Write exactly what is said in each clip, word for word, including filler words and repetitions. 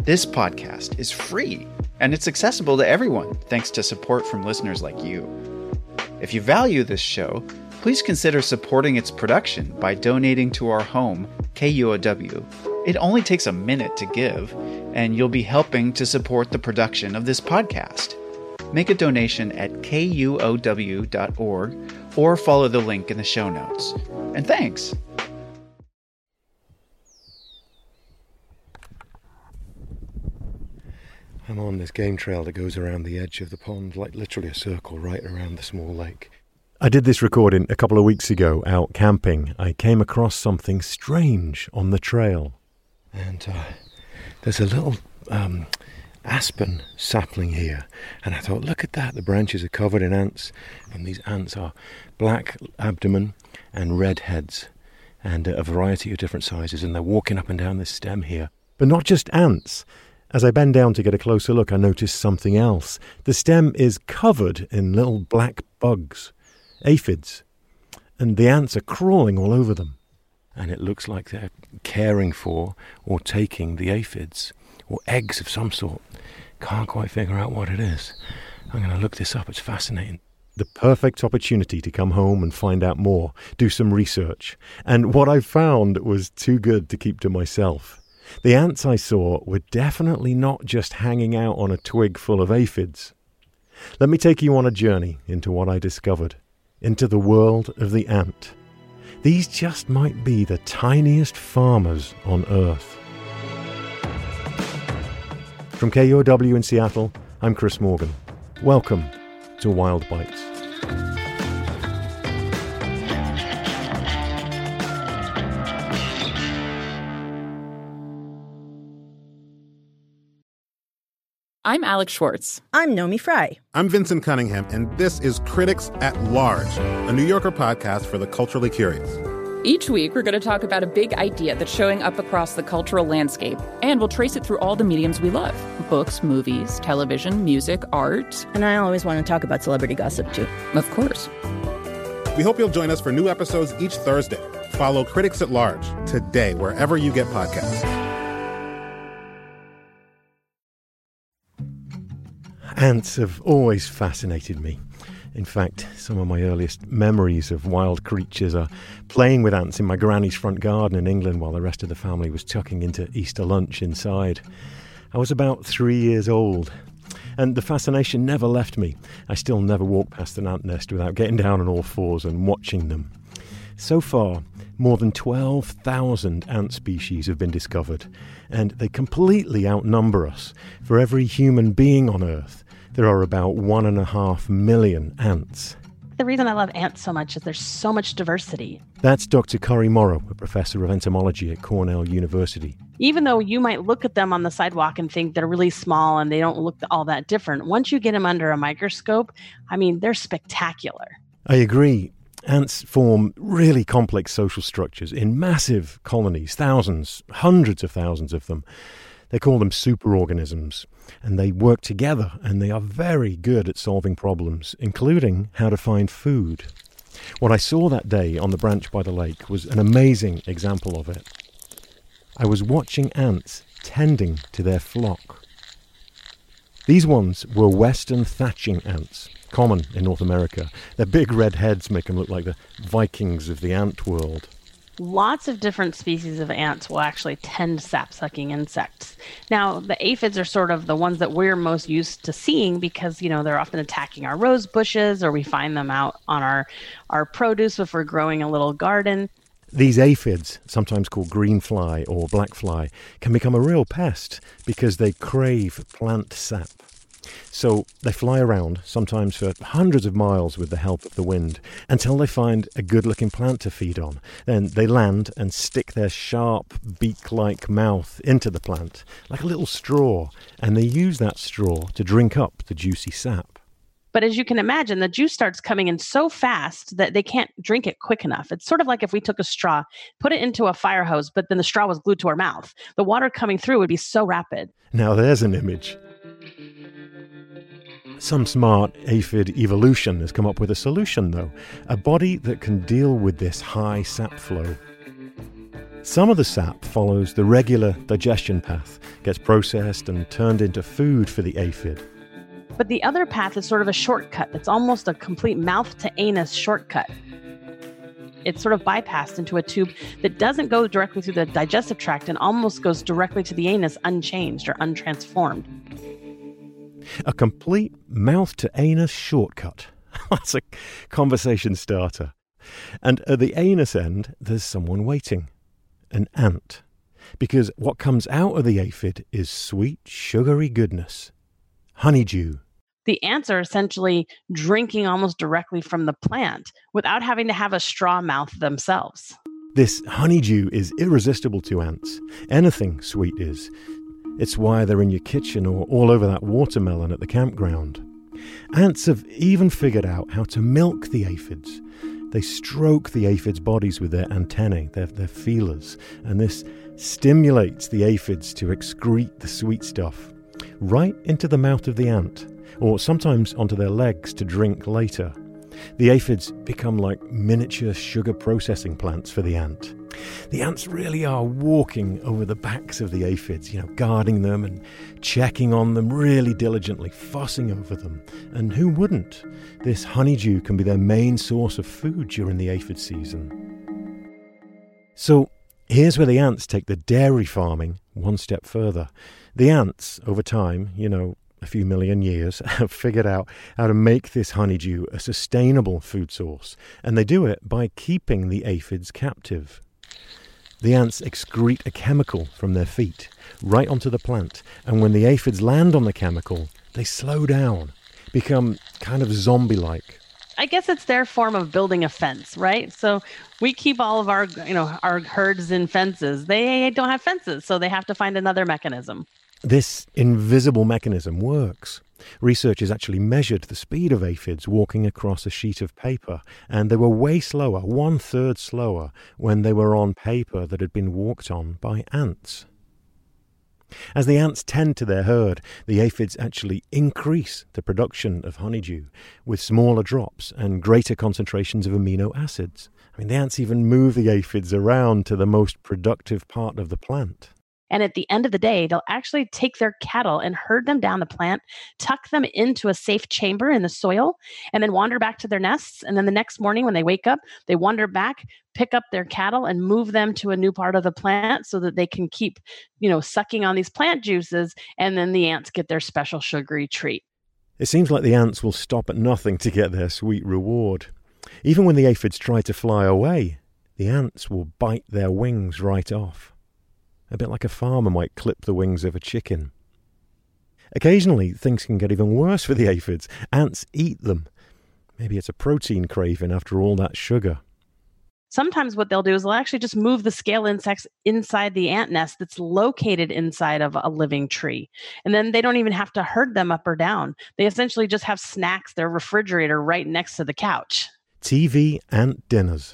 This podcast is free, and it's accessible to everyone thanks to support from listeners like you. If you value this show, please consider supporting its production by donating to our home, K U O W. It only takes a minute to give, and you'll be helping to support the production of this podcast. Make a donation at K U O W dot org or follow the link in the show notes. And thanks! I'm on this game trail that goes around the edge of the pond, like literally a circle right around the small lake. I did this recording a couple of weeks ago out camping. I came across something strange on the trail. And uh, there's a little um, aspen sapling here. And I thought, look at that. The branches are covered in ants. And these ants are black abdomen and red heads. And uh, a variety of different sizes. And they're walking up and down this stem here. But not just ants. As I bend down to get a closer look, I notice something else. The stem is covered in little black bugs. Aphids, and the ants are crawling all over them. And it looks like they're caring for or taking the aphids, or eggs of some sort. Can't quite figure out what it is. I'm going to look this up, it's fascinating. The perfect opportunity to come home and find out more, do some research. And what I found was too good to keep to myself. The ants I saw were definitely not just hanging out on a twig full of aphids. Let me take you on a journey into what I discovered. Into the world of the ant. These just might be the tiniest farmers on Earth. From K U O W in Seattle, I'm Chris Morgan. Welcome to Wild Bites. I'm Alex Schwartz. I'm Nomi Fry. I'm Vincent Cunningham, and this is Critics at Large, a New Yorker podcast for the culturally curious. Each week, we're going to talk about a big idea that's showing up across the cultural landscape, and we'll trace it through all the mediums we love. Books, movies, television, music, art. And I always want to talk about celebrity gossip, too. Of course. We hope you'll join us for new episodes each Thursday. Follow Critics at Large today, wherever you get podcasts. Ants have always fascinated me. In fact, some of my earliest memories of wild creatures are playing with ants in my granny's front garden in England while the rest of the family was tucking into Easter lunch inside. I was about three years old, and the fascination never left me. I still never walk past an ant nest without getting down on all fours and watching them. So far, more than twelve thousand ant species have been discovered, and they completely outnumber us. For every human being on Earth, there are about one and a half million ants. The reason I love ants so much is there's so much diversity. That's Doctor Cory Morrow, a professor of entomology at Cornell University. Even though you might look at them on the sidewalk and think they're really small and they don't look all that different, once you get them under a microscope, I mean, they're spectacular. I agree. Ants form really complex social structures in massive colonies, thousands, hundreds of thousands of them. They call them superorganisms, and they work together, and they are very good at solving problems, including how to find food. What I saw that day on the branch by the lake was an amazing example of it. I was watching ants tending to their flock. These ones were western thatching ants, common in North America. Their big red heads make them look like the Vikings of the ant world. Lots of different species of ants will actually tend sap-sucking insects. Now, the aphids are sort of the ones that we're most used to seeing because, you know, they're often attacking our rose bushes, or we find them out on our, our produce if we're growing a little garden. These aphids, sometimes called green fly or black fly, can become a real pest because they crave plant sap. So they fly around, sometimes for hundreds of miles with the help of the wind, until they find a good-looking plant to feed on. Then they land and stick their sharp, beak-like mouth into the plant, like a little straw, and they use that straw to drink up the juicy sap. But as you can imagine, the juice starts coming in so fast that they can't drink it quick enough. It's sort of like if we took a straw, put it into a fire hose, but then the straw was glued to our mouth. The water coming through would be so rapid. Now there's an image. Some smart aphid evolution has come up with a solution, though. A body that can deal with this high sap flow. Some of the sap follows the regular digestion path, gets processed and turned into food for the aphid. But the other path is sort of a shortcut. It's almost a complete mouth-to-anus shortcut. It's sort of bypassed into a tube that doesn't go directly through the digestive tract and almost goes directly to the anus unchanged or untransformed. A complete mouth-to-anus shortcut. That's a conversation starter. And at the anus end, there's someone waiting. An ant. Because what comes out of the aphid is sweet, sugary goodness. Honeydew. The ants are essentially drinking almost directly from the plant without having to have a straw mouth themselves. This honeydew is irresistible to ants. Anything sweet is. It's why they're in your kitchen or all over that watermelon at the campground. Ants have even figured out how to milk the aphids. They stroke the aphids' bodies with their antennae, their, their feelers, and this stimulates the aphids to excrete the sweet stuff right into the mouth of the ant, or sometimes onto their legs to drink later. The aphids become like miniature sugar processing plants for the ant. The ants really are walking over the backs of the aphids, you know, guarding them and checking on them really diligently, fussing over them. And who wouldn't? This honeydew can be their main source of food during the aphid season. So here's where the ants take the dairy farming one step further. The ants, over time, you know, a few million years, have figured out how to make this honeydew a sustainable food source. And they do it by keeping the aphids captive. The ants excrete a chemical from their feet right onto the plant. And when the aphids land on the chemical, they slow down, become kind of zombie-like. I guess it's their form of building a fence, right? So we keep all of our, you know, our herds in fences. They don't have fences, so they have to find another mechanism. This invisible mechanism works. Researchers actually measured the speed of aphids walking across a sheet of paper, and they were way slower, one-third slower, when they were on paper that had been walked on by ants. As the ants tend to their herd, the aphids actually increase the production of honeydew with smaller drops and greater concentrations of amino acids. I mean, the ants even move the aphids around to the most productive part of the plant. And at the end of the day, they'll actually take their cattle and herd them down the plant, tuck them into a safe chamber in the soil, and then wander back to their nests. And then the next morning when they wake up, they wander back, pick up their cattle, and move them to a new part of the plant so that they can keep, you know, sucking on these plant juices. And then the ants get their special sugary treat. It seems like the ants will stop at nothing to get their sweet reward. Even when the aphids try to fly away, the ants will bite their wings right off. A bit like a farmer might clip the wings of a chicken. Occasionally, things can get even worse for the aphids. Ants eat them. Maybe it's a protein craving after all that sugar. Sometimes what they'll do is they'll actually just move the scale insects inside the ant nest that's located inside of a living tree. And then they don't even have to herd them up or down. They essentially just have snacks, their refrigerator right next to the couch. T V ant dinners.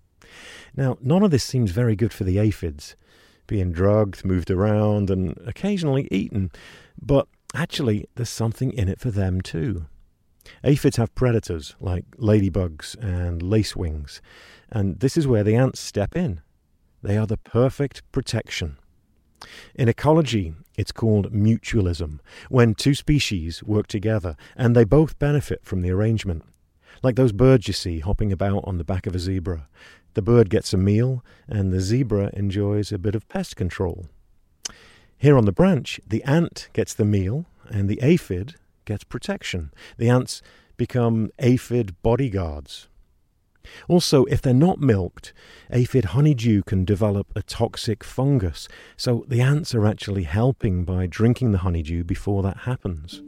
Now, none of this seems very good for the aphids. Being drugged, moved around, and occasionally eaten. But actually, there's something in it for them too. Aphids have predators like ladybugs and lacewings, and this is where the ants step in. They are the perfect protection. In ecology, it's called mutualism, when two species work together and they both benefit from the arrangement. Like those birds you see hopping about on the back of a zebra. The bird gets a meal, and the zebra enjoys a bit of pest control. Here on the branch, the ant gets the meal, and the aphid gets protection. The ants become aphid bodyguards. Also, if they're not milked, aphid honeydew can develop a toxic fungus, so the ants are actually helping by drinking the honeydew before that happens.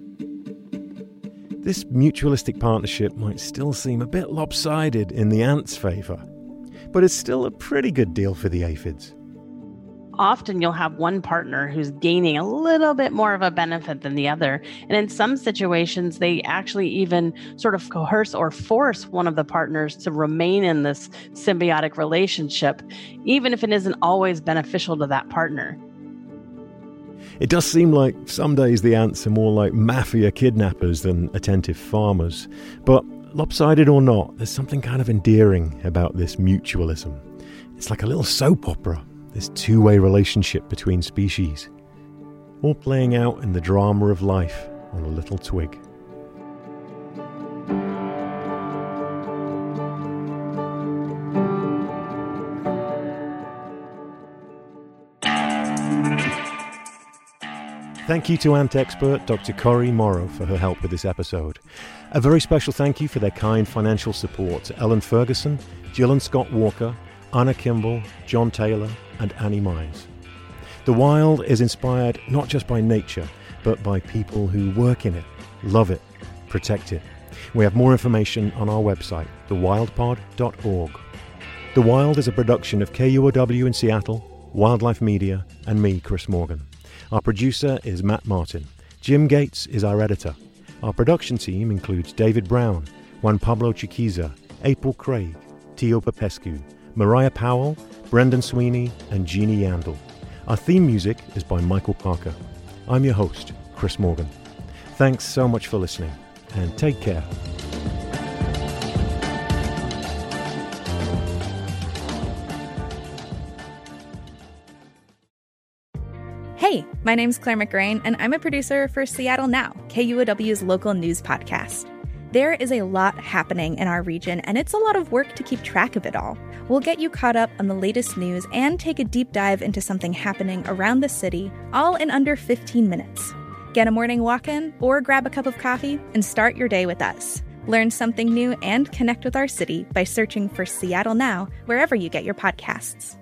This mutualistic partnership might still seem a bit lopsided in the ants' favour, but it's still a pretty good deal for the aphids. Often you'll have one partner who's gaining a little bit more of a benefit than the other. And in some situations, they actually even sort of coerce or force one of the partners to remain in this symbiotic relationship, even if it isn't always beneficial to that partner. It does seem like some days the ants are more like mafia kidnappers than attentive farmers. But lopsided or not, there's something kind of endearing about this mutualism. It's like a little soap opera, this two-way relationship between species, all playing out in the drama of life on a little twig. Thank you to ant expert Doctor Corey Morrow for her help with this episode. A very special thank you for their kind financial support to Ellen Ferguson, Jill and Scott Walker, Anna Kimball, John Taylor, and Annie Mize. The Wild is inspired not just by nature, but by people who work in it, love it, protect it. We have more information on our website, the wild pod dot org. The Wild is a production of K U O W in Seattle, Wildlife Media, and me, Chris Morgan. Our producer is Matt Martin. Jim Gates is our editor. Our production team includes David Brown, Juan Pablo Chiquiza, April Craig, Tio Popescu, Mariah Powell, Brendan Sweeney, and Jeannie Yandel. Our theme music is by Michael Parker. I'm your host, Chris Morgan. Thanks so much for listening, and take care. Hey, my name's Claire McGrain, and I'm a producer for Seattle Now, K U O W's local news podcast. There is a lot happening in our region, and it's a lot of work to keep track of it all. We'll get you caught up on the latest news and take a deep dive into something happening around the city, all in under fifteen minutes. Get a morning walk in or grab a cup of coffee and start your day with us. Learn something new and connect with our city by searching for Seattle Now wherever you get your podcasts.